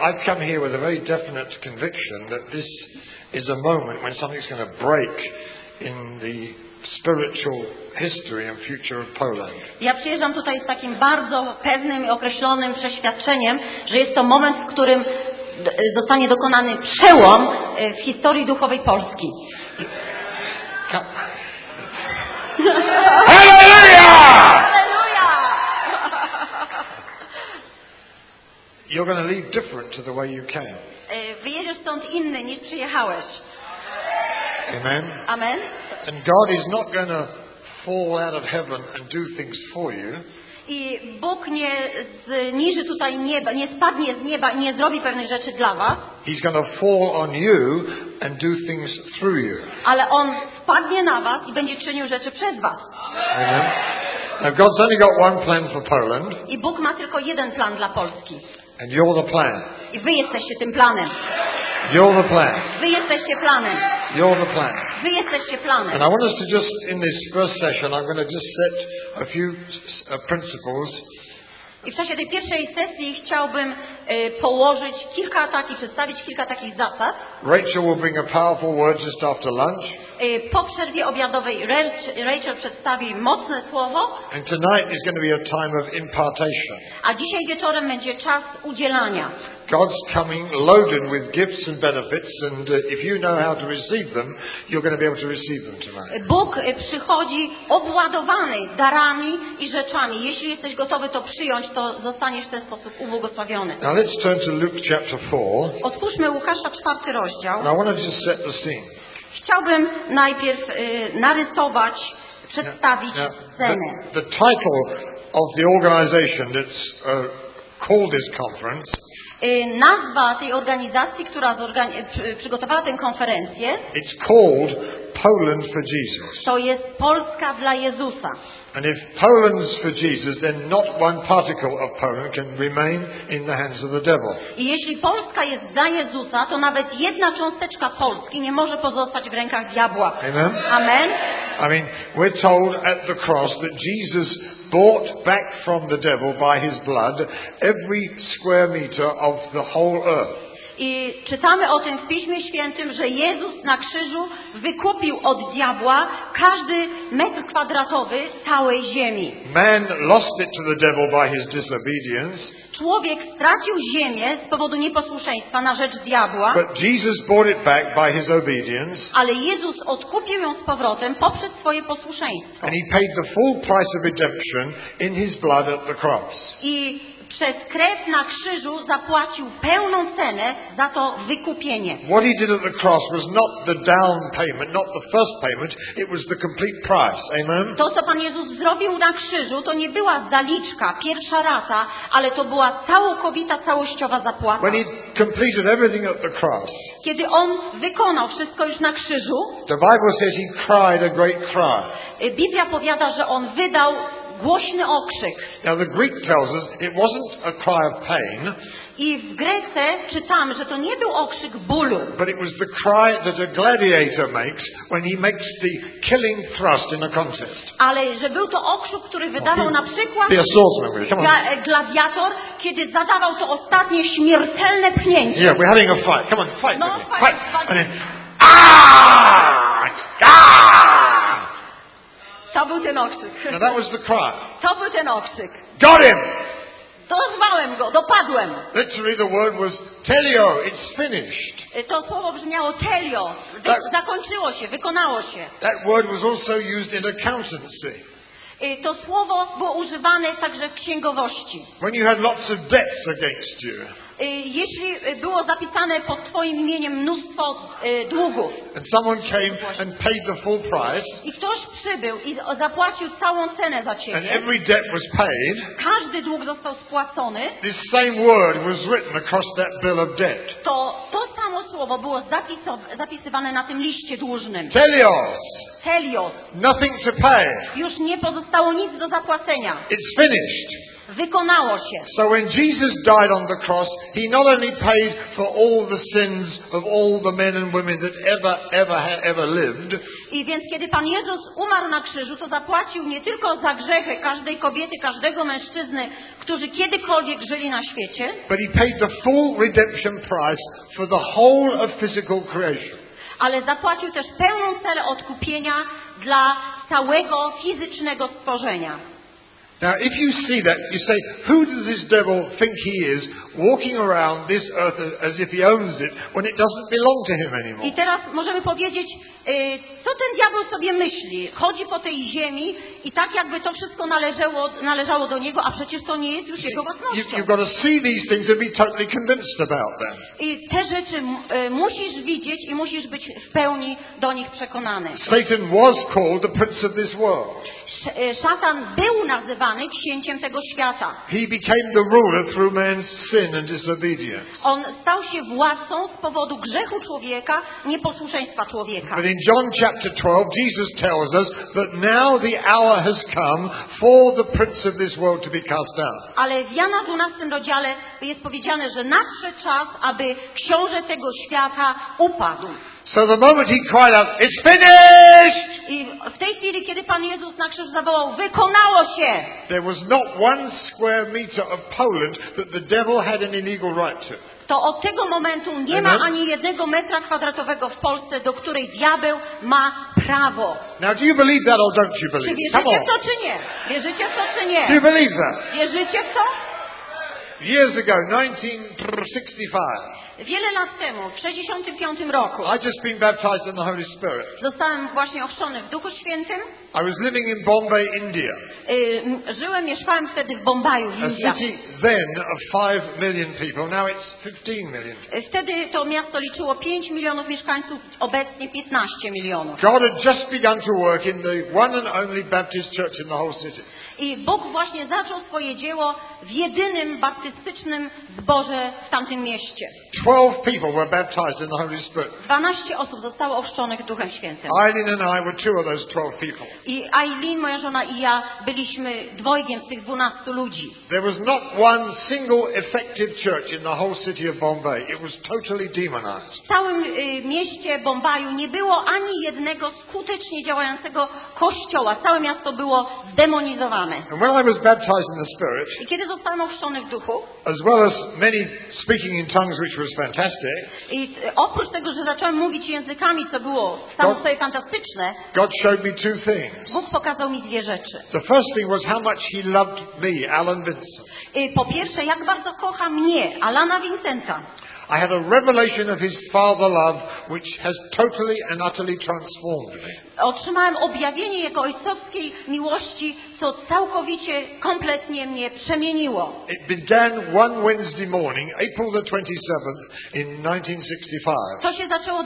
I've come here with a very definite conviction that this is a moment when something's going to break in the spiritual history and future of Poland. Ja przyjeżdżam tutaj z takim bardzo pewnym i określonym przeświadczeniem, że jest to moment, w którym zostanie dokonany przełom w historii duchowej Polski. Hallelujah! You're going to leave different to the way you came. Wyjedziesz stąd inny niż przyjechałeś. Amen. Amen. And God is not going to fall out of heaven and do things for you. I Bóg nie zniży tutaj nieba, nie spadnie z nieba i nie zrobi pewnych rzeczy dla was. He's going to fall on you and do things through you. Ale On spadnie na was i będzie czynił rzeczy przez was. Amen. Now God's only got one plan for Poland. I Bóg ma tylko jeden plan dla Polski. And you're the plan. I wy jesteście tym planem. You're the plan. Wy jesteście planem. You're the plan. Wy jesteście planem. And I want us to just, in this first session, I'm going to just set a few principles. I w czasie tej pierwszej sesji chciałbym przedstawić kilka takich zasad. Rachel will bring a powerful word just after lunch. Po przerwie obiadowej Rachel przedstawi mocne słowo. And tonight is going to be a time of impartation. A dzisiaj wieczorem będzie czas udzielania. God's coming loaded with gifts and benefits, and if you know how to receive them, you're going to be able to receive them tonight. Bóg przychodzi obładowany darami i rzeczami. Jeśli jesteś gotowy to przyjąć, to zostaniesz w ten sposób ubłogosławiony. Now let's turn to Luke chapter 4. Otwórzmy Łukasza 4 rozdział. And I want to just set the scene. Chciałbym najpierw narysować, przedstawić scenę. The title of the organization that's called this conference. Nazwa tej organizacji, która przygotowała tę konferencję, it's called Poland for Jesus. To jest Polska dla Jezusa. And if Poland's for Jesus, then not one particle of Poland can remain in the hands of the devil. I jeśli Polska jest dla Jezusa, to nawet jedna cząsteczka Polski nie może pozostać w rękach diabła. Amen. Amen. I mean, we're told at the cross that Jesus bought back from the devil by his blood every square meter of the whole earth. I czytamy o tym w Piśmie Świętym, że Jezus na krzyżu wykupił od diabła każdy metr kwadratowy całej ziemi. Man lost it to the devil by his disobedience. Człowiek stracił ziemię z powodu nieposłuszeństwa na rzecz diabła. But Jesus bought it back by his obedience. Ale Jezus odkupił ją z powrotem poprzez swoje posłuszeństwo. And he paid the full price of redemption in his blood at the cross. I przez krew na krzyżu zapłacił pełną cenę za to wykupienie. What he did at the cross was not the down payment, not the first payment, it was the complete price. Amen. To, co Pan Jezus zrobił na krzyżu, to nie była zaliczka, pierwsza rata, ale to była całkowita, całościowa zapłata. When he completed everything at the cross, kiedy On wykonał wszystko już na krzyżu, the Bible says he cried a great cry. Biblia powiada, że On wydał głośny okrzyk. Now the Greek tells us it wasn't a cry of pain. I w Grece czytamy, że to nie był okrzyk bólu. But it was the cry that a gladiator makes when he makes the killing thrust in a contest. Ale że był to okrzyk, który wydawał na przykład gladiator, kiedy zadawał to ostatnie śmiertelne pchnięcie. Yeah, we're having a fight. Come on, fight. No, fight. And then, ah! To był ten okrzyk. Now that was the cry. To był ten okrzyk. Got him! Dorwałem go, dopadłem. Literally the word was telio, it's finished. To słowo brzmiało telio. Zakończyło się, wykonało się. That word was also used in accountancy. To słowo było używane także w księgowości. When you had lots of debts against you. Jeśli było zapisane pod Twoim imieniem mnóstwo długów. And someone came and paid the full price. I ktoś przybył i zapłacił całą cenę za Ciebie. And every debt was paid. Każdy dług został spłacony. This same word was written across that bill of debt. To samo słowo było zapisywane na tym liście dłużnym. Telios. Telios. Nothing to pay. Już nie pozostało nic do zapłacenia. It's finished. Wykonało się. So when Jesus died on the cross, he not only paid for all the sins of all the men and women that ever lived. I więc kiedy Pan Jezus umarł na krzyżu, to zapłacił nie tylko za grzechy każdej kobiety, każdego mężczyzny, którzy kiedykolwiek żyli na świecie, But he paid the full redemption price for the whole of physical creation. ale zapłacił też pełną cenę odkupienia dla całego fizycznego stworzenia. Now, if you see that, you say, who does this devil think he is, walking around this earth as if he owns it, when it doesn't belong to him anymore? I teraz możemy powiedzieć, co ten diabeł sobie myśli. Chodzi po tej ziemi i tak jakby to wszystko należało do niego, a przecież to nie jest już jego własnością. You've got to see these things and be totally convinced about them. I te rzeczy musisz widzieć i musisz być w pełni do nich przekonany. Satan was called the prince of this world. Szatan był nazywany księciem tego świata. He became the ruler through man's sin and disobedience. On stał się władcą z powodu grzechu człowieka, nieposłuszeństwa człowieka. But in John chapter 12, Jesus tells us that now the hour has come for the prince of this world to be cast out. Ale w Jana 12 rozdziale jest powiedziane, że nadszedł czas, aby książę tego świata upadł. So the moment he cried out, "It's finished!" I w tej chwili, kiedy Pan Jezus na krzyż zawołał, wykonało się! There was not one square meter of Poland that the devil had an illegal right to. To od tego momentu nie ma ani 1 metra kwadratowego w Polsce, do której diabeł ma prawo. Now, do you believe that or don't you Czy believe? wierzycie w to, czy nie? Wierzycie w to, czy Do you nie? believe that? Wierzycie w to? Years ago, 1965, Wiele lat temu, w 65 roku, I'd just been baptized in the Holy Spirit. zostałem właśnie ochrzczony w Duchu Świętym. I was living in Bombay, India, Mieszkałem wtedy w Bombaju, w a Indiach. city then of 5 million people. Now it's 15 million. Wtedy to miasto liczyło 5 milionów mieszkańców, obecnie 15 milionów. God had just begun to work in the one and only Baptist church in the whole city. I Bóg właśnie zaczął swoje dzieło w jedynym baptystycznym zborze w tamtym mieście. 12 people were baptized in the Holy Spirit. 12 osób zostało ochrzczonych Duchem Świętym. Eileen and I were 2 of those 12 people. I Eileen, moja żona i ja byliśmy dwojgiem z tych 12 ludzi. There was not one single effective church in the whole city of Bombay. It was totally demonized. W całym mieście Bombaju nie było ani jednego skutecznie działającego kościoła. Całe miasto było zdemonizowane. And when I was baptized in the Spirit, I kiedy zostałem ochrzczony w duchu, as well as many speaking in tongues, which was fantastic, i oprócz tego, że zacząłem mówić językami, co było samo w sobie fantastyczne, God showed me 2 things. Bóg pokazał mi 2 rzeczy. The first thing was how much He loved me, Alan Vincent. Po pierwsze, jak bardzo kocha mnie, Alana Vincenta. I had a revelation of His Father love, which has totally and utterly transformed me. Otrzymałem objawienie Jego ojcowskiej miłości, co całkowicie, kompletnie mnie przemieniło. It began one Wednesday morning, April the 27th in 1965. To się zaczęło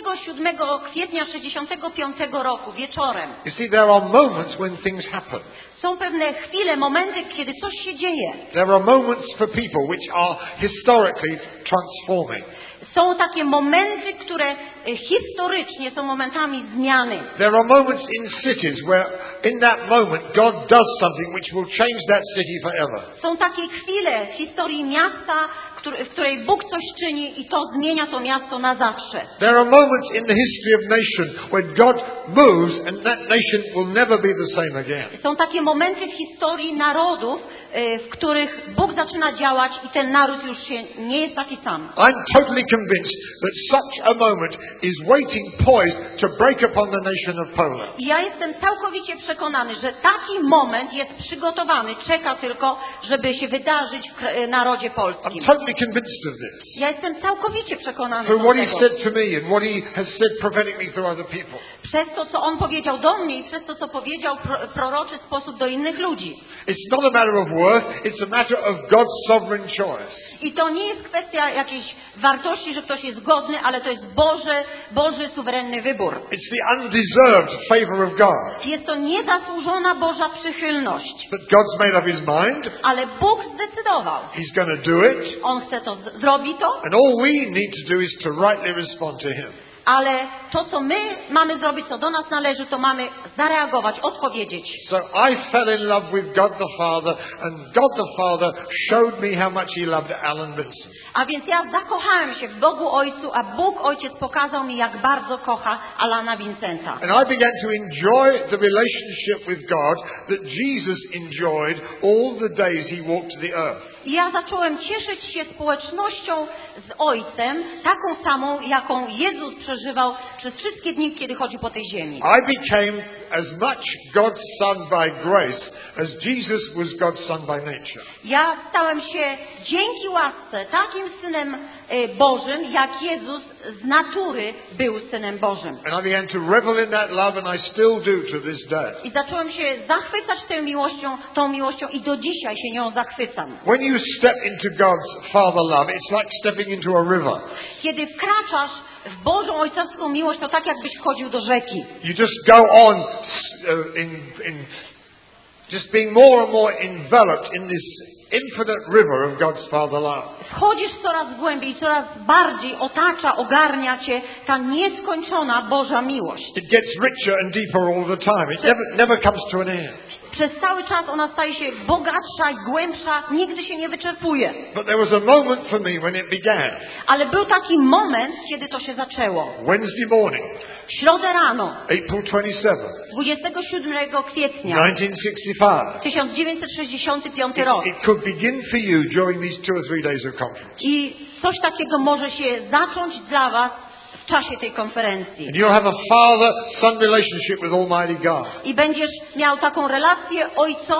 27 kwietnia 65 roku, wieczorem. You see, there are moments when things happen. Są pewne chwile, momenty, kiedy coś się dzieje. There are moments for people which are historically transforming. Są takie momenty, które historycznie są momentami zmiany. There are moments in cities where in that moment God does something which will change that city forever. Są takie chwile w historii miasta, w której Bóg coś czyni i to zmienia to miasto na zawsze. There are moments in the history of nation when God moves and that nation will never be the same again. Są takie momenty w historii narodów, w których Bóg zaczyna działać i ten naród już się nie jest taki sam. I'm totally convinced that such a moment is waiting poised to break upon the nation of Poland. I ja jestem całkowicie przekonany, że taki moment jest przygotowany, czeka tylko, żeby się wydarzyć w narodzie polskim. I'm totally convinced of this. Ja jestem całkowicie przekonany Through do what He tego. said to me and what He has said prophetically through other people. Przez to, co On powiedział do mnie i przez to, co powiedział w proroczy sposób do innych ludzi. It's not a matter of worth, it's a matter of God's sovereign choice. I to nie jest kwestia jakiejś wartości, że ktoś jest godny, ale to jest Boży suwerenny wybór. It's the undeserved favor of God. Jest to niezasłużona Boża przychylność. But God's made up His mind. Ale Bóg zdecydował. He's going to do it. On chce to, zrobi to. And all we need to do is to rightly respond to Him. ale to, co my mamy zrobić, co do nas należy, to mamy zareagować, odpowiedzieć. So I fell in love with God the Father, and God the Father showed me how much He loved Alan Vinson. A więc ja zakochałem się w Bogu Ojcu, a Bóg Ojciec pokazał mi, jak bardzo kocha Alana Vincenta. And I began to enjoy the relationship with God that Jesus enjoyed all the days He walked the earth. I ja zacząłem cieszyć się społecznością z Ojcem, taką samą, jaką Jezus przeżywał przez wszystkie dni, kiedy chodzi po tej ziemi. I became as much God's son by grace as Jesus was God's son by nature. Ja stałem się dzięki łasce takim Synem Bożym, jak Jezus z natury był Synem Bożym. And I began to revel in that love, and I still do to this day. I zacząłem się zachwycać tą miłością i do dzisiaj się nią zachwycam. When you step into God's Father love, it's like stepping into a river. Kiedy wkraczasz w Bożą Ojcowską miłość, to tak jakbyś wchodził do rzeki. You just go on just being more and more enveloped in this infinite river of God's Father love. Wchodzisz coraz głębiej, coraz bardziej ogarnia cię ta nieskończona Boża miłość. It gets richer and deeper all the time. It never comes to an end. Przez cały czas ona staje się bogatsza i głębsza, nigdy się nie wyczerpuje. But there was a moment for me when it began. Ale był taki moment, kiedy to się zaczęło. Wednesday morning, W środę rano, April 27, 27 kwietnia 1965. 1965 rok. It could begin for you during these 2 or 3 days of conference. I coś takiego może się zacząć dla was w czasie tej konferencji. And you'll have a father-son relationship with Almighty God. I będziesz miał taką relację ojca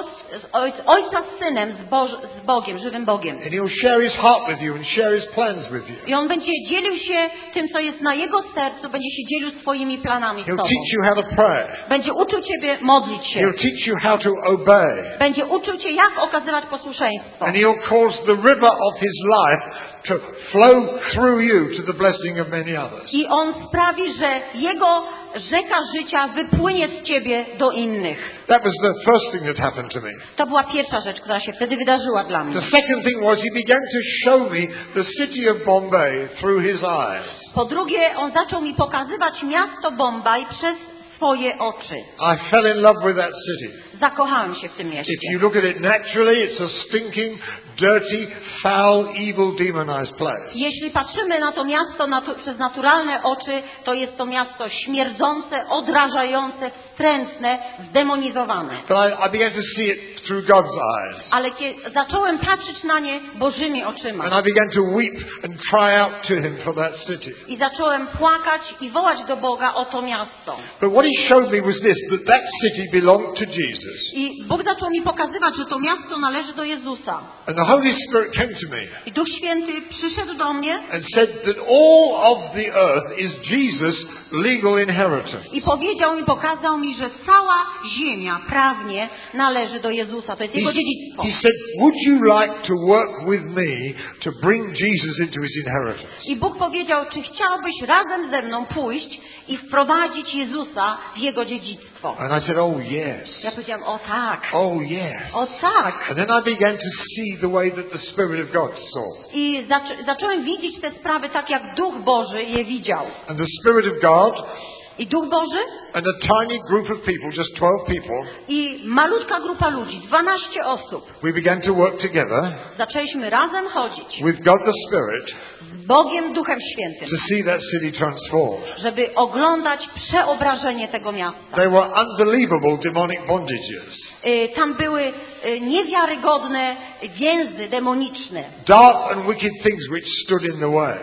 z synem, z Bogiem, żywym Bogiem. And he'll share his heart with you and share his plans with you. I on będzie dzielił się tym, co jest na jego sercu, będzie się dzielił swoimi planami z He'll tobą. teach you how to pray. Będzie uczył ciebie modlić się. He'll teach you how to obey. Będzie uczył cię, jak okazywać posłuszeństwo. And he'll cause the river of his life to flow through you to the blessing of many others. I on sprawi, że jego rzeka życia wypłynie z ciebie do innych. That was the first thing that happened to me. To była pierwsza rzecz, która się wtedy wydarzyła dla mnie. The second thing was he began to show me the city of Bombay through his eyes. Po drugie, on zaczął mi pokazywać miasto Bombaj przez swoje oczy. I fell in love with that city. Zakochałem się w tym mieście. If you look at it naturally, it's a stinking, dirty, foul, evil, demonized place. Jeśli patrzymy na to miasto przez naturalne oczy, to jest to miasto śmierdzące, odrażające, wstrętne, zdemonizowane. But I began to see it through God's eyes. Ale zacząłem patrzeć na nie Bożymi oczyma. And I began to weep and cry out to him for that city. I zacząłem płakać i wołać do Boga o to miasto. But what he showed me was this, that city belonged to Jesus. I Bóg zaczął mi pokazywać, że to miasto należy do Jezusa. And the Holy Spirit came to me I Duch Święty przyszedł do mnie and said that all of the earth is Jesus' legal inheritance. i powiedział mi, pokazał mi, że cała ziemia prawnie należy do Jezusa. To jest Jego dziedzictwo. He said, would you like to work with me to bring Jesus into his inheritance? I Bóg powiedział, czy chciałbyś razem ze mną pójść i wprowadzić Jezusa w Jego dziedzictwo? And I said, oh yes. Ja powiedziałam, o tak, Oh yes. o tak. And then I began to see the way that the Spirit of God saw. I zacząłem widzieć te sprawy tak, jak Duch Boży je widział. And the Spirit of God I Duch Boży and a tiny group of people, just 12 people, i malutka grupa ludzi, 12 osób. we began to work together Zaczęliśmy razem chodzić with God the Spirit z Bogiem Duchem Świętym, to see that city transformed. żeby oglądać przeobrażenie tego miasta. They were unbelievable demonic bondages. Tam były niewiarygodne więzy demoniczne. Dark and wicked things which stood in the way.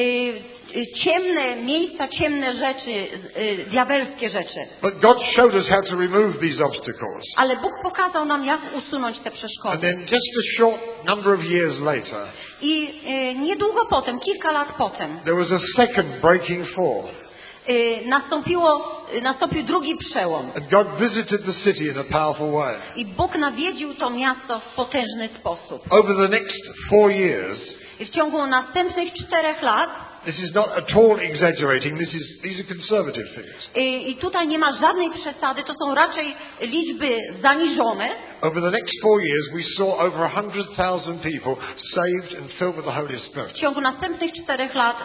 Ciemne miejsca, ciemne rzeczy, diabelskie rzeczy. But God showed us how to remove these obstacles. Ale Bóg pokazał nam, jak usunąć te And przeszkody. then just a short number of years later, I niedługo potem, kilka lat potem, there was a second breaking forth. nastąpił drugi przełom. And God visited the city in a powerful way. I Bóg nawiedził to miasto w potężny sposób. Over the next 4 years, I w ciągu następnych 4 lat This is not at all exaggerating. These are conservative figures. I tutaj nie ma żadnej przesady, to są raczej liczby zaniżone. Over the next 4 years, we saw over 100,000 people saved and filled with the Holy Spirit. W ciągu następnych 4 lat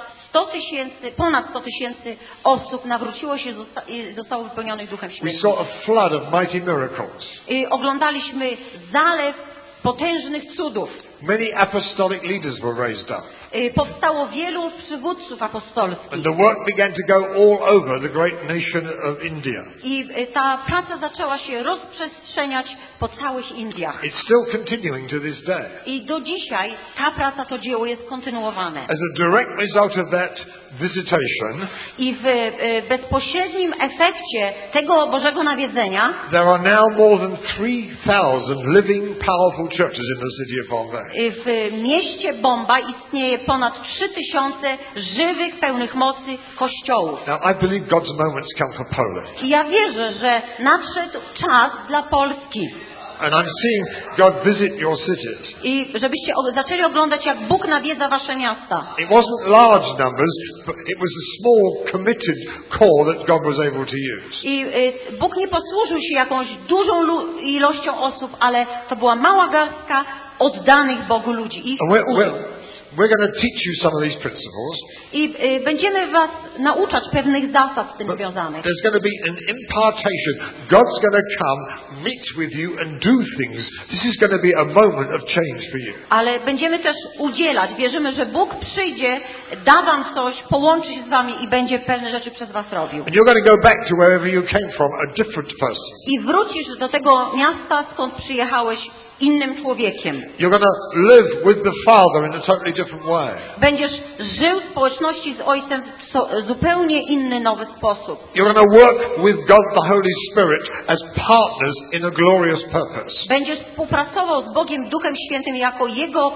ponad 100 tysięcy osób nawróciło się i zostało wypełnionych Duchem We Świętym. saw a flood of mighty miracles. Oglądaliśmy zalew potężnych cudów. Many apostolic leaders were raised up. Powstało wielu przywódców apostolskich. And the work began to go all over the great nation of India. I ta praca zaczęła się rozprzestrzeniać po całych Indiach. It's still continuing to this day. I do dzisiaj ta praca, to dzieło jest kontynuowane. As a direct result of that visitation, I w bezpośrednim efekcie tego Bożego nawiedzenia there are now more than 3,000 living, powerful churches in the city of Bombay. w mieście Bombaj istnieje ponad 3000 żywych, pełnych mocy kościołów. Now, I believe God's moment's come for Poland. I ja wierzę, że nadszedł czas dla Polski. And I'm seeing God visit your cities. I żebyście zaczęli oglądać, jak Bóg nawiedza wasze miasta. It wasn't large numbers, but it was a small, committed core that God was able to use. I Bóg nie posłużył się jakąś dużą ilością osób, ale to była mała garstka oddanych Bogu ludzi. Ich We're going to teach you some of these principles. I będziemy was nauczać pewnych zasad z tym związanych. There's going to be an impartation. God's going to come, meet with you and do things. This is going to be a moment of change for you. Ale będziemy też udzielać. Wierzymy, że Bóg przyjdzie, da wam coś, połączy się z wami i będzie pewne rzeczy przez was robił. And you're going to go back to wherever you came from, a different person. I wrócisz do tego miasta, skąd przyjechałeś, innym człowiekiem. You're going to live with the Father in a totally different way. Będziesz żył w społeczności z Ojcem w zupełnie inny, nowy sposób. You're going to work with God the Holy Spirit as partners in a glorious purpose. Będziesz współpracował z Bogiem Duchem Świętym jako Jego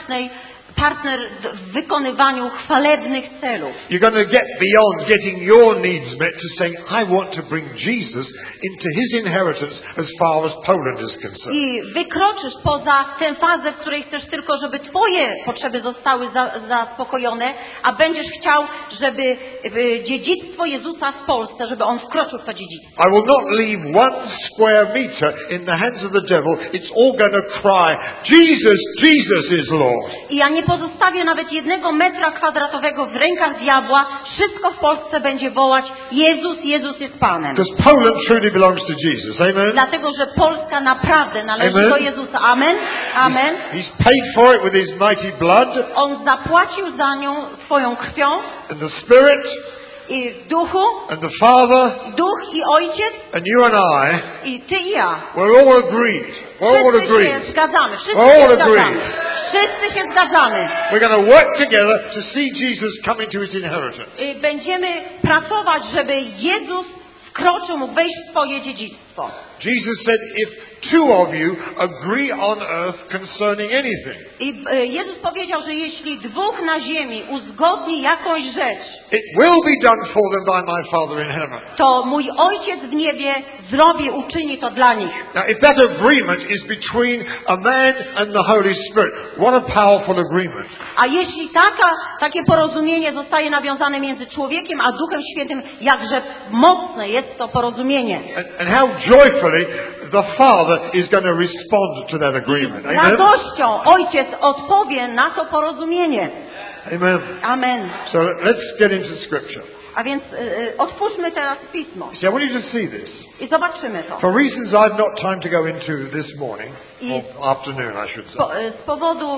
partner w wykonywaniu chwalebnych celów. You're going to get beyond getting your needs met to saying, I want to bring Jesus into his inheritance as far as Poland is concerned. I wykroczysz poza tę fazę, w której chcesz tylko, żeby twoje potrzeby zostały zaspokojone, a będziesz chciał, żeby dziedzictwo Jezusa w Polsce, żeby On wkroczył w to dziedzictwo. I will not leave 1 square meter in the hands of the devil. It's all going to cry, Jesus, Jesus is Lord. I ja nie pozostawię nawet 1 metra kwadratowego w rękach diabła. Wszystko w Polsce będzie wołać Jezus, Jezus jest Panem. Because Poland truly belongs to Jesus. Amen? Dlatego, że Polska naprawdę należy Amen. do Jezusa. Amen. Amen. He's paid for it with his mighty blood. On zapłacił za nią swoją krwią And the Spirit i w duchu, and the Father duch i ojciec and you and i ty i ja. we're all agreed. We're all Wszyscy się agreed. zgadzamy. Wszyscy We're się all zgadzamy. agreed. Wszyscy się zgadzamy. We're going to work together to see Jesus come into his inheritance. Będziemy pracować, żeby Jezus wkroczył, mógł wejść w swoje dziedzictwo. Jesus said, if 2 of you agree on earth concerning anything, I Jezus powiedział, że jeśli 2 na ziemi uzgodni jakąś rzecz, it will be done for them by my Father in heaven. to mój Ojciec w niebie uczyni to dla nich. Now, if that agreement is between a man and the Holy Spirit, what a powerful agreement. A jeśli takie porozumienie zostaje nawiązane między człowiekiem a Duchem Świętym, jakże mocne jest to porozumienie. And how joyfully the Father is going to respond to that agreement. Z Amen? radością Ojciec odpowie na to porozumienie. Amen. Amen. So let's get into Scripture. A więc otwórzmy teraz Pismo See, I want you to see this. i zobaczymy to. For reasons I've not time to go into this morning, I- or afternoon I should say. Z powodu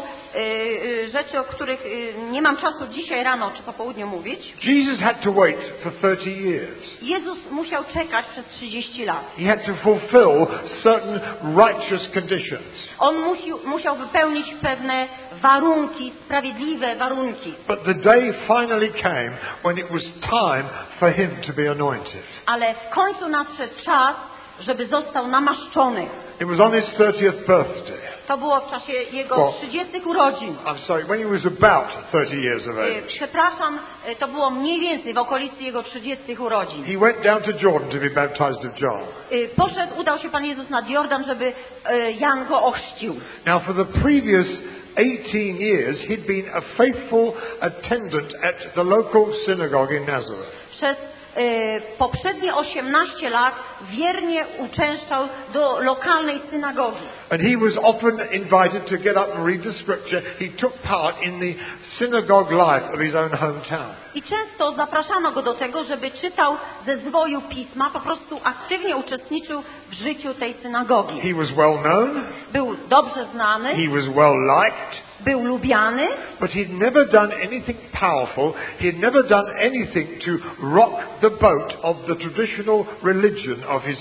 rzeczy, o których nie mam czasu dzisiaj rano czy po południu mówić, Jesus had to wait for 30 years. Jezus musiał czekać przez 30 lat. He had to fulfill certain righteous conditions. On musiał wypełnić pewne warunki, sprawiedliwe warunki. But the day finally came when it was time for him to be anointed. Ale w końcu nadszedł czas, żeby został namaszczony. It was on his 30th birthday. To było w czasie jego O. 30 urodzin. I'm sorry, when he was about 30 years of age. Przepraszam, to było mniej więcej w okolicy jego 30 urodzin. He went down to Jordan to be baptized of John. Udał się Pan Jezus nad Jordan, żeby Jan go ochrzcił. Now for the previous 18 years, he'd been a faithful attendant at the local synagogue in Nazareth. Przez poprzednie 18 lat wiernie uczęszczał do lokalnej synagogi. And he was often invited to get up and read the scripture. He took part in the synagogue life of his own hometown. I często zapraszano go do tego, żeby czytał ze zwoju pisma, po prostu aktywnie uczestniczył w życiu tej synagogi. He was well known. Był dobrze znany, He was well liked. był lubiany, But he'd never done anything powerful. He'd never done anything to rock the boat of the traditional religion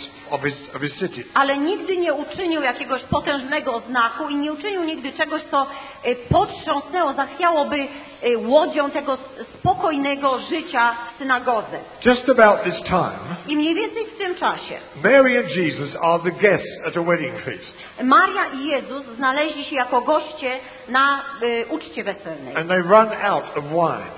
of his city. ale nigdy nie uczynił jakiegoś potężnego znaku i nie uczynił nigdy czegoś, co potrząsnęło, zachwiałoby łodzią tego spokojnego życia w synagodze. Just about this time, I mniej więcej w tym czasie Mary and Jesus are the guests at a wedding feast. Maria i Jezus znaleźli się jako goście na uczcie weselnej. And they run out of wine.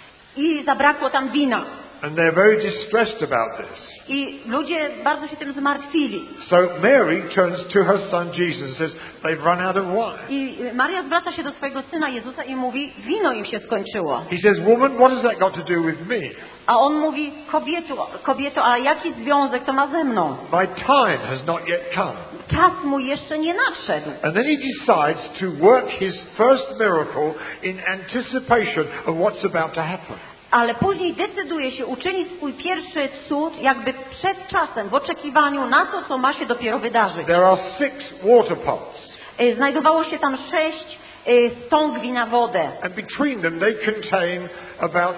I zabrakło tam wina. And they're very distressed about this. I ludzie bardzo się tym zmartwili. So Mary turns to her son Jesus and says, they've run out of wine. I Maria zwraca się do swojego syna Jezusa i mówi, wino im się skończyło. He says, woman, what has that got to do with me? A on mówi, kobieto, a jaki związek to ma ze mną? My time has not yet come. Czas mój jeszcze nie nadszedł. And then he decides to work his first miracle in anticipation of what's about to happen. Ale później decyduje się uczynić swój pierwszy cud jakby przed czasem, w oczekiwaniu na to, co ma się dopiero wydarzyć. There are 6 water pots. Znajdowało się tam 6 stągwi na wodę. And between them they contain about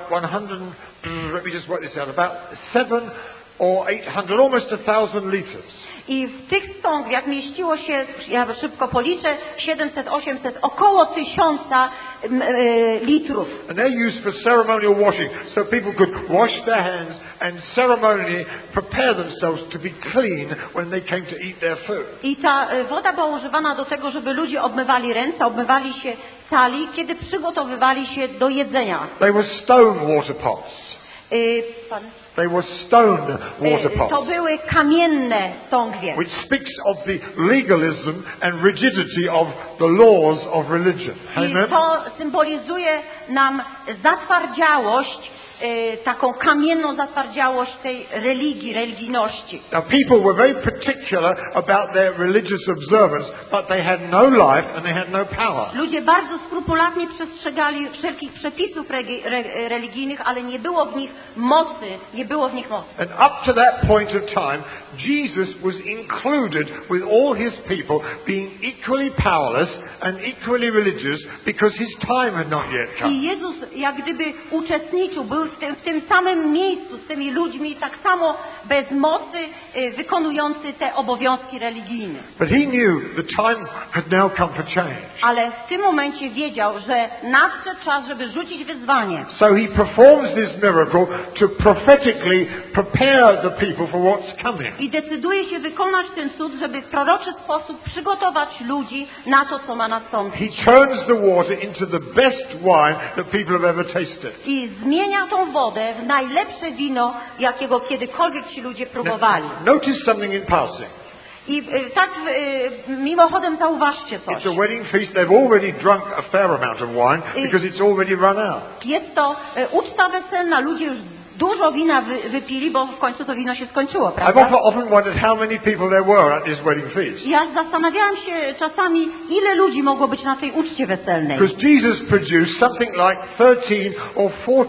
100, let me just work this out, about 7 or 800, almost 1,000 liters. I w tych stągwiach mieściło się, ja szybko policzę, 700, 800, około 1000 litrów. And they're used for ceremonial washing, so people could wash their hands and ceremonially prepare themselves to be clean when they came to eat their food. I ta woda była używana do tego, żeby ludzie obmywali ręce, obmywali się cali, kiedy przygotowywali się do jedzenia. They were stone water pots. They were stone water To pots, były kamienne stągwie. which speaks of the legalism and rigidity of the laws of religion. I Amen? to symbolizuje nam zatwardziałość, taką kamienną zatwardziałość tej religijności. Now people were very particular about their religious observance, but they had no life and they had no power. Ludzie bardzo skrupulatnie przestrzegali wszelkich przepisów religijnych, ale nie było w nich mocy, And up to that point of time, Jesus was included with all his people being equally powerless and equally religious because his time had not yet come. I Jezus jak gdyby uczestniczył, był w tym samym miejscu z tymi ludźmi, tak samo bez mocy, wykonujący te obowiązki religijne. But he knew the time had now come for change. Ale w tym momencie wiedział, że nadszedł czas, żeby rzucić wyzwanie. So he performs this miracle to prophetically prepare the people for what's coming. I decyduje się wykonać ten cud, żeby w proroczy sposób przygotować ludzi na to, co ma nastąpić. He turns the water into the best wine that people have ever tasted. I zmienia tą wodę w najlepsze wino, jakiego kiedykolwiek ci ludzie próbowali. Now, notice something in passing. I tak mimochodem zauważcie coś. It's a wedding feast. They've already drunk a fair amount of wine because it's already run out. Jest to uczta weselna, ludzie już dużo wina wypili, bo w końcu to wino się skończyło, I've prawda? often wondered how many people there were at this wedding feast. Ja zastanawiałam się czasami, ile ludzi mogło być na tej uczcie weselnej. Because Jesus produced something like 13 or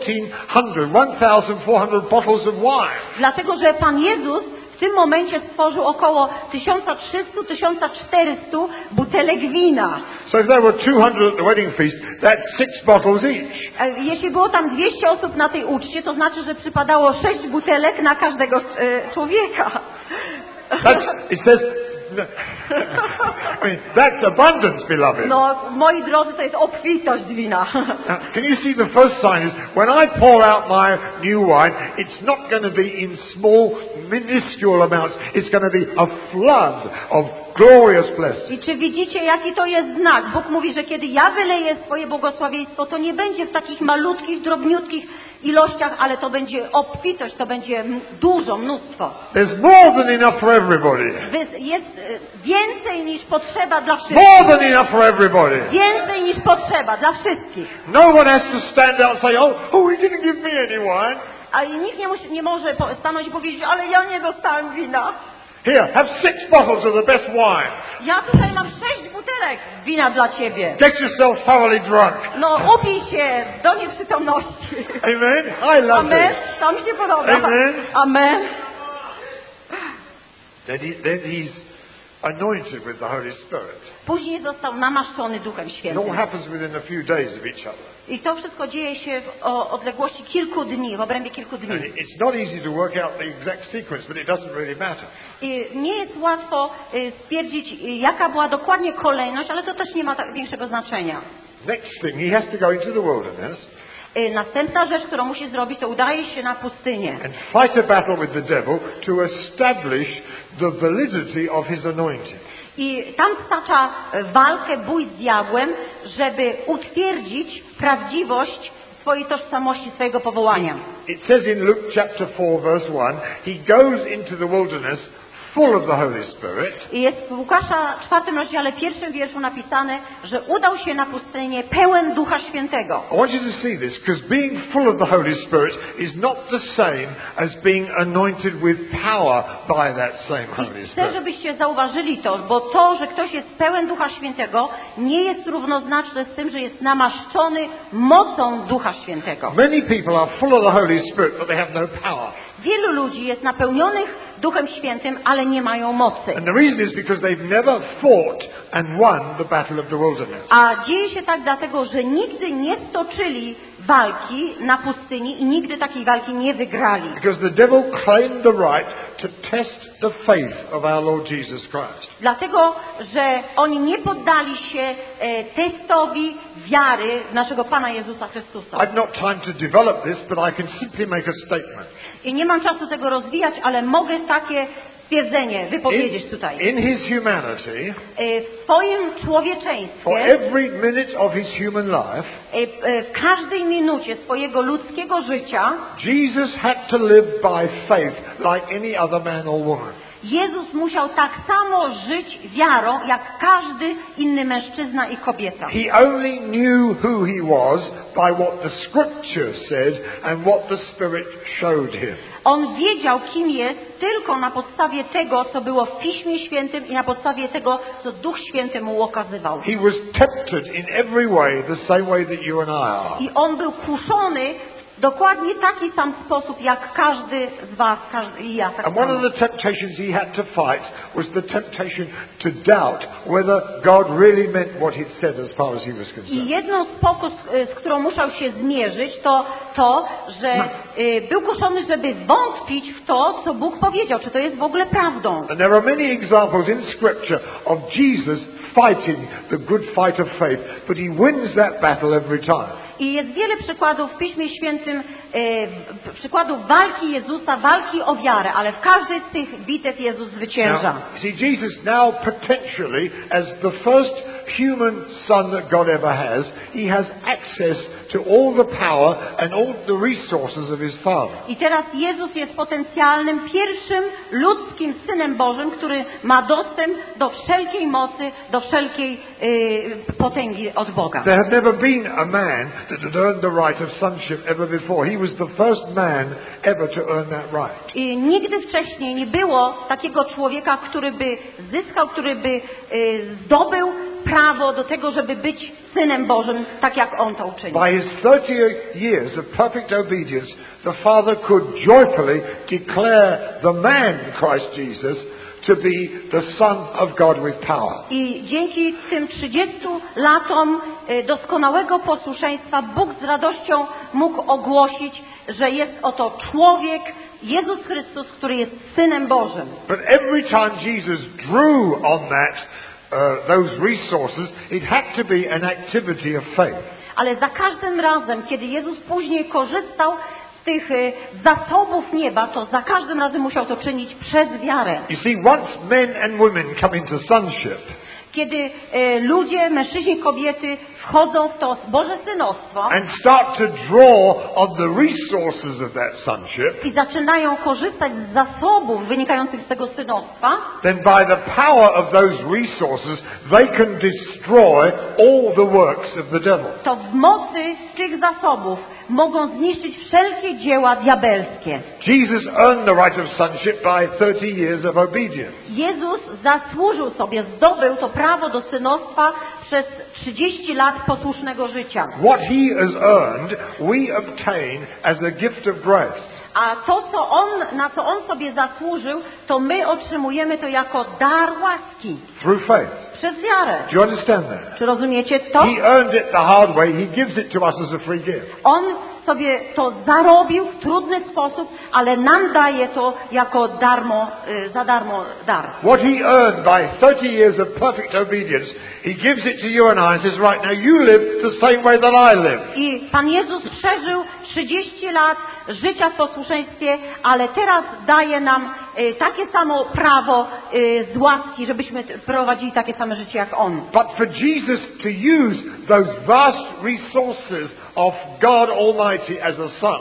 1,400 bottles of wine. Dlatego, że Pan Jezus w tym momencie stworzył około 1300-1400 butelek wina. So if there were 200 at the wedding feast, that's 6 bottles each. Jeśli było tam 200 osób na tej uczcie, to znaczy, że przypadało 6 butelek na każdego człowieka. It says, I mean, that's abundance, beloved. No, moi drodzy, to jest obfitość wina. Can you see the first sign is when I pour out my new wine, it's not going to be in small, minuscule amounts. It's going to be a flood of glorious blessing. I czy widzicie, jaki to jest znak? Bóg mówi, że kiedy ja wyleję swoje błogosławieństwo, to nie będzie w takich malutkich, drobniutkich ilościach, ale to będzie obfitość, to będzie dużo, mnóstwo. There's more than enough for everybody. Jest więcej niż potrzeba dla More wszystkich. than enough for everybody. Więcej niż potrzeba dla wszystkich. No one has to stand out and say, oh, he didn't give me any wine. A nikt nie może stanąć i powiedzieć, ale ja nie dostałem wina. Here, have 6 bottles of the best wine. Ja tutaj mam 6 butelek wina dla ciebie. Get yourself thoroughly drunk. No upij się do nieprzytomności. Amen? I love Amen. this. To mi się podoba. Amen. Amen. Then he's anointed with the Holy Spirit. Później został namaszczony Duchem It all Świętym. happens within a few days of each other. I to wszystko dzieje się w odległości kilku dni, w obrębie kilku dni. And it's not easy to work out the exact sequence, but it doesn't really matter. I nie jest łatwo stwierdzić, jaka była dokładnie kolejność, ale to też nie ma większego znaczenia. Next thing, he has to go into the wilderness Następna rzecz, którą musi zrobić, to udaje się na pustynię. and fight a battle with the devil to establish the validity of his anointing. I tam stacza walkę, bój z diabłem, żeby utwierdzić prawdziwość swojej tożsamości, swojego powołania. It says in Luke chapter 4 verse 1, he goes into the wilderness full of the Holy Spirit. I jest w Łukasza 4 rozdziale 1 wierszu napisane, że udał się na pustynię pełen Ducha Świętego. I want you to see this, because being full of the Holy Spirit is not the same as being anointed with power by that same Holy Chcę, Spirit. żebyście zauważyli to, bo to, że ktoś jest pełen Ducha Świętego, nie jest równoznaczne z tym, że jest namaszczony mocą Ducha Świętego. Many people are full of the Holy Spirit, but they have no power. Wielu ludzi jest napełnionych Duchem Świętym, ale nie mają mocy. And the reason is because they've never fought and won the battle of the wilderness. A dzieje się tak dlatego, że nigdy nie stoczyli walki na pustyni i nigdy takiej walki nie wygrali. Because the devil claimed the right to test the faith of our Lord Jesus Christ. Dlatego, że oni nie poddali się testowi wiary naszego Pana Jezusa Chrystusa. I've not time to develop this, but I can simply make a statement. I nie mam czasu tego rozwijać, ale mogę takie stwierdzenie wypowiedzieć tutaj. In his humanity, W swoim for człowieczeństwie, every minute of his human life, w każdej minucie swojego ludzkiego życia, Jesus had to live by faith like any other man or woman. Jezus musiał tak samo żyć wiarą, jak każdy inny mężczyzna i kobieta. He only knew who he was by what the Scripture said and what the Spirit showed him. On wiedział, kim jest, tylko na podstawie tego, co było w Piśmie Świętym i na podstawie tego, co Duch Święty mu okazywał. He was tempted in every way, the same way that you and I are. I on był kuszony w dokładnie taki sam sposób, jak każdy z was, i ja tak And one samo. of the temptations he had to fight was the temptation to doubt whether God really meant what he'd said as far as he was I concerned. jedną z pokus, z którą musiał się zmierzyć, to, że był kuszony, żeby wątpić w to, co Bóg powiedział, czy to jest w ogóle prawdą. And there are many examples in Scripture of Jesus fighting the good fight of faith, but he wins that battle every time. I jest wiele przykładów w Piśmie Świętym, przykładów walki Jezusa, walki o wiarę, ale w każdej z tych bitew Jezus zwycięża. Now, see, Jesus now potentially, as the first human son that God ever has access to all the power and all the resources of his Father. I teraz Jezus jest potencjalnym pierwszym ludzkim Synem Bożym, który ma dostęp do wszelkiej mocy, do wszelkiej potęgi od Boga. There had never been a man that had earned the right of sonship ever before. He was the first man ever to earn that right. I nigdy wcześniej nie było takiego człowieka, który by zyskał, który by zdobył prawo do tego, żeby być Synem Bożym, tak jak On to uczynił. By his 30 years of perfect obedience, the Father could joyfully declare the man, Christ Jesus, to be the Son of God with power. I dzięki tym 30 latom doskonałego posłuszeństwa Bóg z radością mógł ogłosić, że jest oto człowiek, Jezus Chrystus, który jest Synem Bożym. But every time Jesus drew on those resources, it had to be an activity of faith. Ale za każdym razem, kiedy Jezus później korzystał z tych zasobów nieba, to za każdym razem musiał to czynić przez wiarę. You see, once men and women come into sonship, Kiedy ludzie, mężczyźni, kobiety wchodzą w to Boże synostwo and start to draw on the resources of that sonship, i zaczynają korzystać z zasobów wynikających z tego synostwa, then by the power of those resources they can destroy all the works of the devil. to w mocy tych zasobów mogą zniszczyć wszelkie dzieła diabelskie. Jesus earned the right of sonship by 30 years of obedience. Jezus zasłużył sobie, zdobył to prawo do synostwa przez 30 lat posłusznego życia. What he has earned, we obtain as a gift of grace. A to, na co on sobie zasłużył, to my otrzymujemy to jako dar łaski. Through faith. Przez wiarę. Do you understand that? Czy rozumiecie to? He earned it the hard way. He gives it to us as a free gift. On sobie to zarobił w trudny sposób, ale nam daje to jako darmo, za darmo dar. What he earned by 30 years of perfect obedience, he gives it to you and I and says, right, now you live the same way that I live. I Pan Jezus przeżył 30 lat życia w posłuszeństwie, ale teraz daje nam takie samo prawo z łaski, żebyśmy prowadzili takie same życie jak On. But for Jesus to use those vast resources of God Almighty as a son,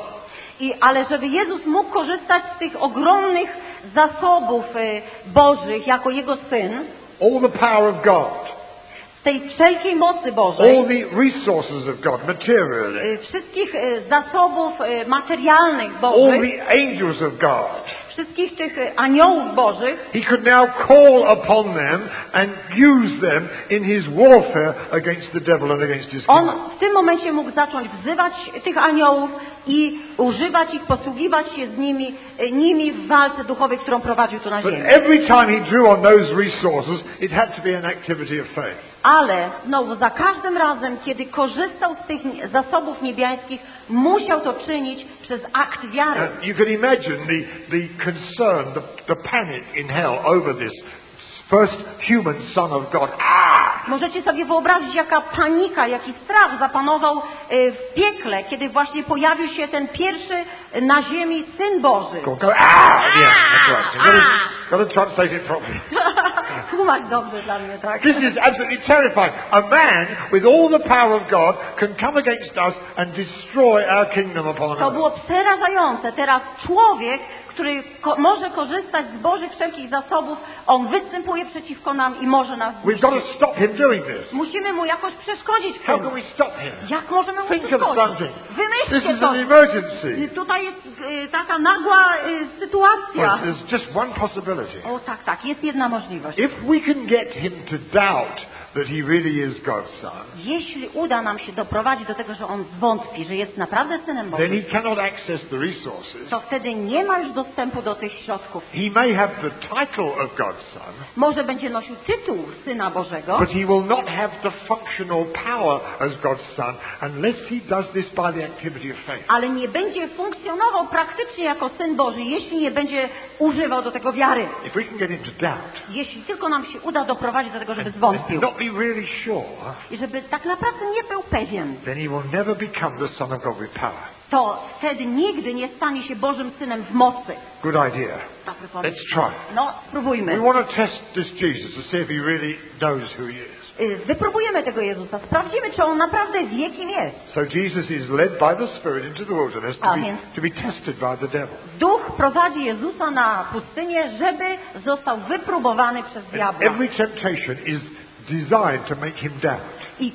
Ale żeby Jezus mógł korzystać z tych ogromnych zasobów Bożych jako Jego Syn, all the power of God, z tej wszelkiej mocy all Bożej, the resources of God materially, wszystkich zasobów materialnych all Bożych, the angels of God, wszystkich tych aniołów Bożych, he could now call upon them and use them in his warfare against the devil and against his On kingdom. w tym momencie mógł zacząć wzywać tych aniołów i używać ich, posługiwać się z nimi w walce duchowej, którą prowadził tu na But ziemi. every time he drew on those resources, it had to be an activity of faith. Ale znowu za każdym razem, kiedy korzystał z tych zasobów niebiańskich, musiał to czynić przez akt wiary. You can imagine the concern, the panic in hell over this first human son of God. Możecie sobie wyobrazić, jaka panika, jaki strach zapanował w piekle, kiedy właśnie pojawił się ten pierwszy na ziemi Syn Boży. Go, yeah, that's right. Got to translate it properly. Tłumacz dobrze dla mnie, tak? This is absolutely terrifying. A man with all the power of God can come against us and destroy our kingdom upon To earth. było przerażające. Teraz człowiek, który może korzystać z Bożych wszelkich zasobów, on występuje przeciwko nam i może nas We've got to stop him doing this. Musimy mu jakoś przeszkodzić w How tym. can we stop him? Jak możemy mu Think of przeszkodzić? something. This Wymyślcie is to. an emergency. Tutaj jest taka nagła sytuacja. Well, there's just one possibility. O tak, jest jedna możliwość. If we can get him to doubt that he really is God's son, Jeśli uda nam się doprowadzić do tego, że on zwątpi, że jest naprawdę Synem then Bożym, he cannot access the resources. to wtedy nie ma już dostępu do tych środków. He may have the title of God's son, Może będzie nosił tytuł Syna Bożego, but he will not have the functional power as God's son unless he does this by the activity of faith. ale nie będzie funkcjonował praktycznie jako Syn Boży, jeśli nie będzie używał do tego wiary. If we can get him to doubt Jeśli tylko nam się uda doprowadzić do tego, żeby zwątpił and not be really sure, i żeby tak naprawdę nie był pewien, then he will never become the son of God with power. to wtedy nigdy nie stanie się Bożym Synem w mocy. Good idea. Dobry pomysł. Let's try. No, spróbujmy. We want to test this Jesus to see if he really knows who he is. Wypróbujemy tego Jezusa. Sprawdzimy, czy On naprawdę wie, kim jest. So Jesus is led by the Spirit into the wilderness to be tested by the devil. Duch prowadzi Jezusa na pustynię, żeby został wypróbowany przez diabła. Every temptation is designed to make him doubt. I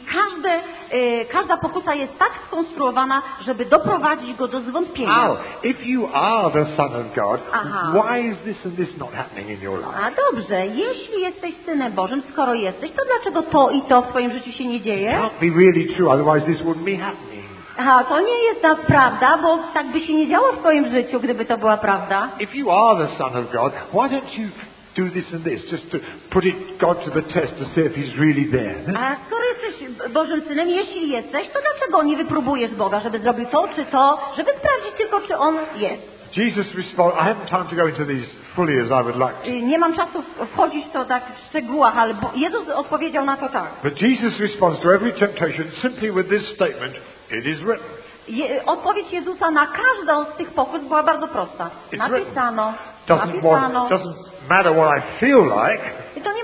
każda pokusa jest tak skonstruowana, żeby doprowadzić go do zwątpienia. How? If you are the Son of God, Aha. why is this and this not happening in your life? A dobrze, jeśli jesteś Synem Bożym, skoro jesteś, to dlaczego to i to w twoim życiu się nie dzieje? Can't be really true, otherwise this wouldn't be happening. Aha, to nie jest ta prawda, bo tak by się nie działo w twoim życiu, gdyby to była prawda. If you are the Son of God, why don't you do this and this, just to put God to the test to see if he's really there? A skoro jesteś Bożym Synem, jeśli jesteś, to dlaczego nie wypróbujesz Boga, żeby zrobił to czy to, żeby sprawdzić tylko, czy On jest? Jesus responded, I haven't time to go into these fully as I would like to. Nie mam czasu wchodzić w to tak w szczegółach, ale Jezus odpowiedział na to tak. But Jesus responds to every temptation simply with this statement, it is written. Odpowiedź Jezusa na każdą z tych pokus była bardzo prosta. It's Napisano. Doesn't matter what I feel like. I to nie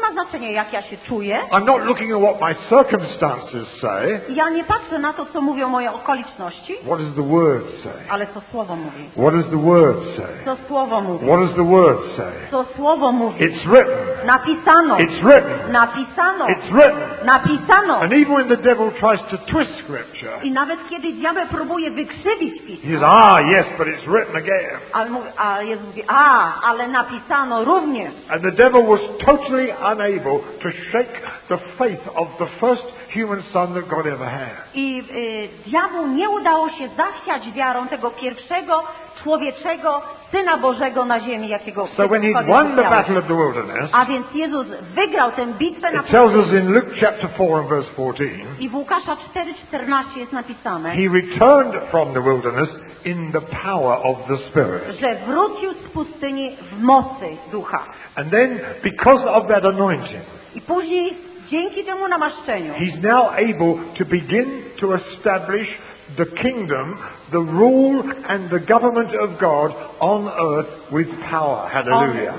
ma znaczenia, jak ja się czuję. I'm not looking at what my circumstances say. Ja nie patrzę na to, co mówią moje okoliczności, What does the Word say? ale co Słowo mówi. What does the Word say? Co Słowo mówi. What does the Word say? Co Słowo mówi. It's written. Napisano. It's written. Napisano. It's written. Napisano. And even when the devil tries to twist Scripture, I nawet kiedy diabeł próbuje wykrzywić he Pismo, says, yes, but it's written again. a Jezus mówi, ale napisano również. And the devil was totally unable to shake the faith of the first human son that God ever had. I diabłu nie udało się zachwiać wiarą tego pierwszego człowieczego Syna Bożego na ziemi, jakiego So when he won the battle of the wilderness, a więc Jezus wygrał tę bitwę na it tells us in Luke chapter 4 and verse 14, i w Łukasza 4:14 jest napisane, he returned from the wilderness in the power of the Spirit. że wrócił z pustyni w mocy Ducha. And then, because of that anointing, I później dzięki temu namaszczeniu he's now able to begin to establish the kingdom, the rule and the government of God on earth with power. Hallelujah.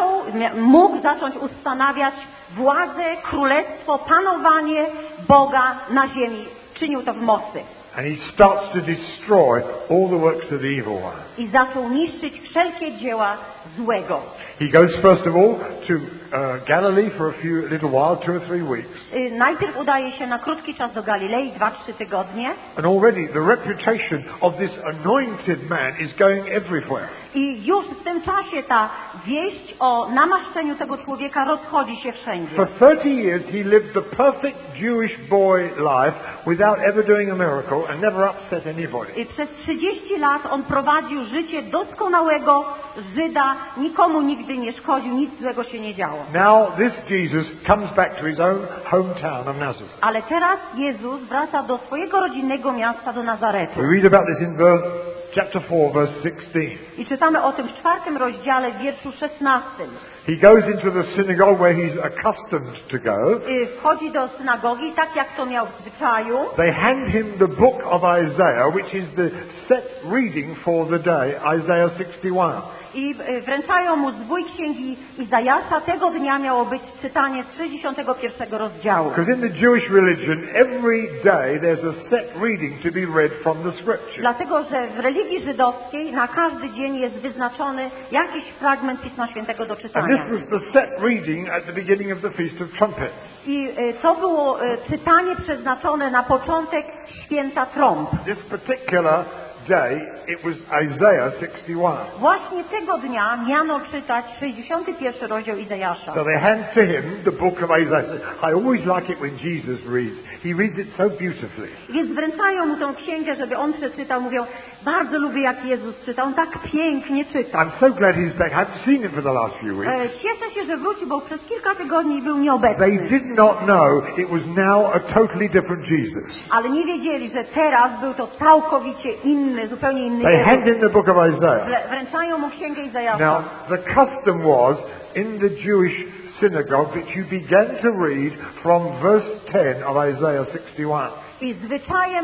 mógł zacząć ustanawiać władzę, królestwo, panowanie Boga na ziemi. Czynił to w mocy. And he starts to destroy all the works of the evil one. I zaczął niszczyć wszelkie dzieła złego. He goes first of all to Galilee for a little while, 2 or 3 weeks. Najpierw udaje się na krótki czas do Galilei, 2-3 tygodnie. And already the reputation of this anointed man is going everywhere. I już w tym czasie ta wieść o namaszczeniu tego człowieka rozchodzi się wszędzie. For 30 years he lived the perfect Jewish boy life without ever doing a miracle and never upset anybody. Przez 30 lat on prowadził życie doskonałego Żyda, nikomu nigdy nie szkodził, nic złego się nie działo. Now this Jesus comes back to his own hometown of Nazareth. Ale teraz Jezus wraca do swojego rodzinnego miasta, do Nazaretu. We read about this in chapter 4, verse 16. I czytamy o tym w 4 rozdziale, w wierszu 16. He goes into the synagogue where he's accustomed to go. Wchodzi do synagogi, tak jak to miał w zwyczaju. They hand him the book of Isaiah, which is the set reading for the day, Isaiah 61. I wręczają mu zwój księgi Izajasza. Tego dnia miało być czytanie z 61 rozdziału. Because in the Jewish religion, every day there's a set reading to be read from the scripture. Dlatego, że w religii żydowskiej na każdy dzień jest wyznaczony jakiś fragment Pisma Świętego do And czytania. this was the set reading at the beginning of the Feast of Trumpets. I to było czytanie przeznaczone na początek święta trąb. This particular day, it was Isaiah 61. Właśnie tego dnia miano czytać 61 rozdział Izajasza. So they hand to him the book of Isaiah. I always like it when Jesus reads. He reads it so beautifully. Więc wręczają mu tę księgę, żeby on przeczytał. Mówią, bardzo lubię jak Jezus czyta. On tak pięknie czyta. I'm so glad he's back. I haven't seen him for the last few weeks. Cieszę się, że wrócił, bo przez kilka tygodni był nieobecny. They did not know it was now a totally different Jesus. Ale nie wiedzieli, że teraz był to całkowicie inny, zupełnie inny They Jezus. hand him the book of Isaiah. Wręczają mu księgę Izajasza. Now, the custom was in the Jewish synagogue that you began to read from verse 10 of Isaiah 61. I zwyczajem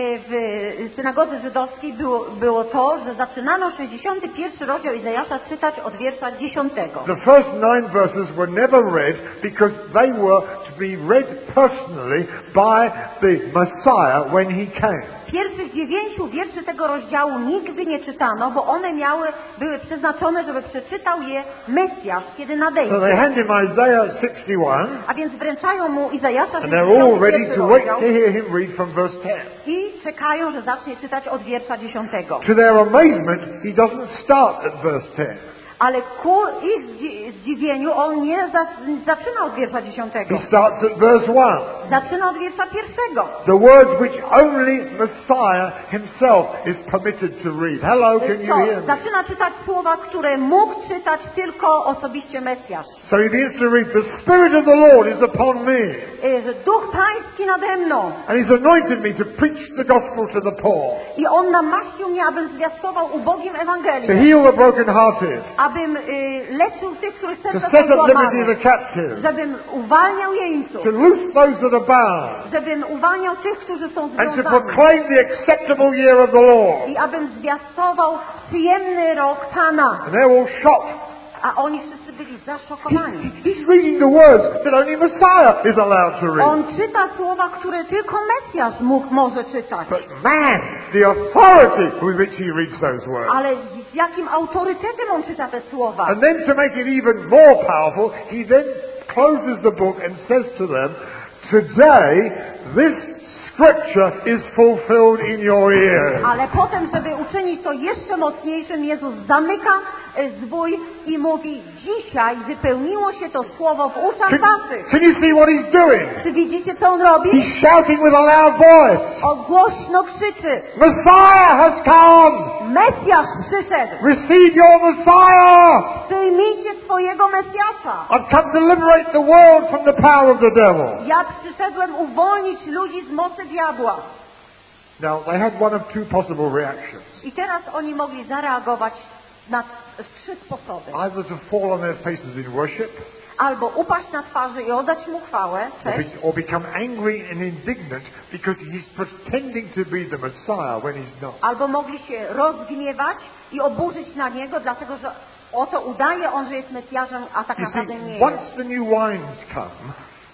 w synagodze żydowskiej było to, że zaczynano 61 rozdział Izajasza czytać od wiersza 10. The first 9 verses were never read because they were to be read personally by the Messiah when he came. Pierwszych 9 wierszy tego rozdziału nigdy nie czytano, bo one były przeznaczone, żeby przeczytał je Mesjasz, kiedy nadejdzie. So they hand him Isaiah 61, A więc wręczają mu Izajasza and they're all ready 61 to wait rozdział to hear him read from verse 10. i czekają, że zacznie czytać od wiersza 10. To their amazement, he doesn't start at verse 10. Ale ku ich zdziwieniu on nie zaczyna od wiersza 10. He starts at verse 1. Zaczyna od wiersza 1. The words which only Messiah himself is permitted to read. Hello, can you hear me? Zaczyna czytać słowa, które mógł czytać tylko osobiście Mesjasz. So he begins to read, the Spirit of the Lord is upon me. Że Duch Pański nade mną. And he's anointed me to preach the gospel to the poor. I on namaścił mnie, abym zwiastował ubogim Ewangelię. To heal the brokenhearted. Abym leczył tych, których To serca set są at liberty złamane. the captives. Żebym uwalniał jeńców. To loose those that are bound. Żebym uwalniał tych, którzy są And to związani. proclaim the acceptable year of the Lord. I abym zwiastował przyjemny rok Pana. And they're all shocked. A oni wszyscy byli zaszokowani. He's reading the words that only Messiah is allowed to read. On czyta słowa, które tylko Mesjasz może czytać. But man, the authority with which he reads those words. Ale z jakim autorytetem on czyta te słowa? And then to make it even more powerful, he then closes the book and says to them, today this Scripture is fulfilled in your ears. Ale potem, żeby uczynić to jeszcze mocniejszym, Jezus zamyka zwój i mówi: dzisiaj wypełniło się to słowo w uszach waszych. Can you see what he's doing? Czy widzicie, co on robi? He's shouting with a loud voice. O, głośno krzyczy: Messiah has come! Mesjasz przyszedł! Receive your Messiah! Przyjmijcie swojego Mesjasza! I've come to liberate the world from the power of the devil. Ja przyszedłem uwolnić ludzi z mocy diabła. Now, they had one of two possible reactions. I teraz oni mogli zareagować w 3 sposoby. Either to fall on their faces in worship, Albo upaść na twarzy i oddać mu chwałę, cześć, or become angry and indignant because he's pretending to be the Messiah when he's not. albo mogli się rozgniewać i oburzyć na niego, dlatego że oto udaje on, że jest Mesjaszem, a tak You naprawdę nie see, jest. once the new wine's come,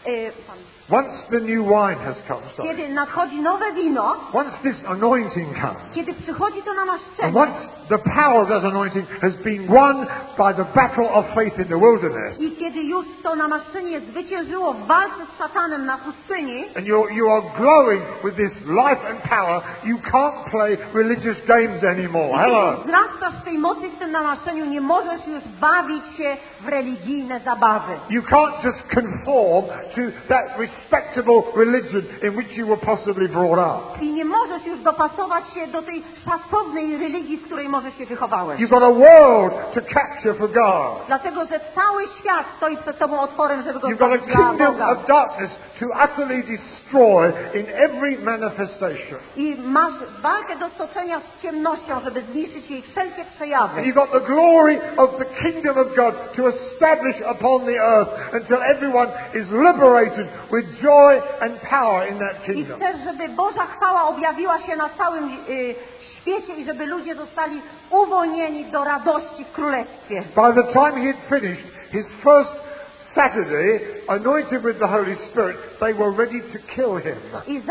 once the new wine has come, Kiedy nadchodzi nowe wino, once this anointing comes, kiedy przychodzi to and namaszczenie once the power of that anointing has been won by the battle of faith in the wilderness, i kiedy już to namaszczenie zwyciężyło w walce z szatanem na pustyni, and you are glowing with this life and power, you can't play religious games anymore. Hello. kiedy wzrastasz w tej mocy w tym namaszczeniu, nie możesz już bawić się w religijne zabawy. You can't just conform to that respectable religion in which you were possibly brought up. I nie możesz już dopasować się do tej szacownej religii, w której może się wychowałeś. You've got a world to capture for God. Dlatego, że cały świat stoi przed tobą otworem, żeby go You've got a zbawić dla kingdom Boga. of darkness to utterly destroy in every manifestation. I masz walkę do stoczenia z ciemnością, żeby zniszczyć jej wszelkie przejawy. And you've got the glory of the kingdom of God to establish upon the earth until everyone is liberated with joy and power in that I kingdom. chcesz, żeby Boża chwała objawiła się na całym świecie i żeby ludzie zostali uwolnieni do radości w Królestwie. By the time he had finished his first Saturday, anointed with the Holy Spirit, they were ready to kill him. I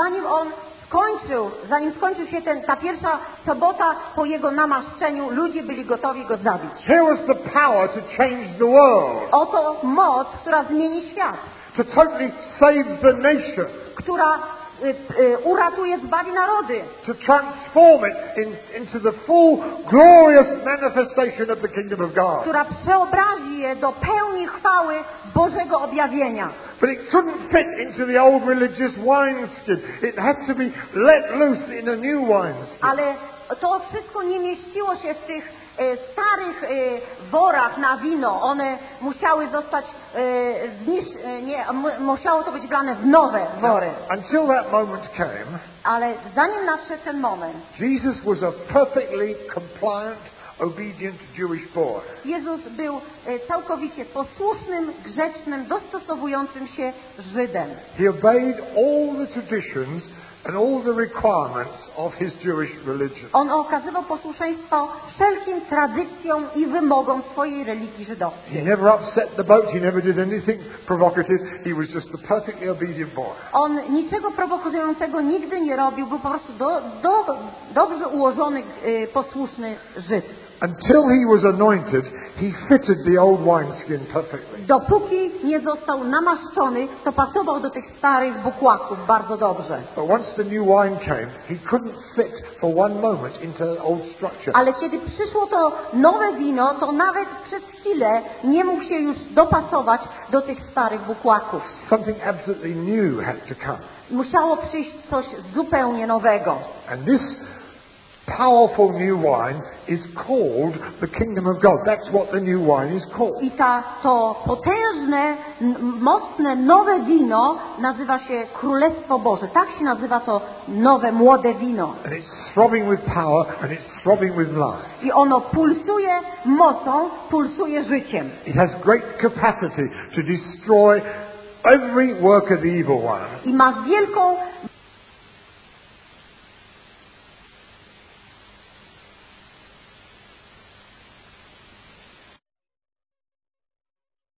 zanim skończył się ta pierwsza sobota po jego namaszczeniu, ludzie byli gotowi go zabić. Here was the power to change the world, Oto moc, która zmieni świat, to totally save the nation, która uratuje, zbawi narody, to transform it into the full, glorious manifestation of the kingdom of God. która przeobrazi je do pełni chwały Bożego objawienia. But it couldn't fit into the old religious wineskin. It had to be let loose in a new wineskin. Ale to wszystko nie mieściło się w tych starych worach na wino. One musiały zostać musiało to być wlane w nowe wory. Until that moment came, Ale zanim nadszedł ten moment, Jesus was a perfectly compliant, obedient Jewish boy. Jezus był całkowicie posłusznym, grzecznym, dostosowującym się Żydem. He obeyed all the traditions and all the requirements of his Jewish religion. On okazywał posłuszeństwo wszelkim tradycjom i wymogom swojej religii żydowskiej. He never upset the boat. He never did anything provocative. He was just a perfectly obedient boy. On niczego prowokującego nigdy nie robił, był po prostu dobrze ułożony, posłuszny Żyd. Until he was anointed, he fitted the old wineskin perfectly. Dopóki nie został namaszczony, to pasował do tych starych bukłaków bardzo dobrze. But once the new wine came, he couldn't fit for one moment into the old structure. Ale kiedy przyszło to nowe wino, to nawet przez chwilę nie mógł się już dopasować do tych starych bukłaków. Something absolutely new had to come. Musiało przyjść coś zupełnie nowego. And this powerful new wine is called the kingdom of God. That's what the new wine is called. I to potężne, mocne, nowe wino nazywa się Królestwo Boże. Tak się nazywa to nowe, młode wino. And it's throbbing with power and it's throbbing with life. I ono pulsuje mocą, pulsuje życiem. It has great capacity to destroy every work of the evil one. I ma wielką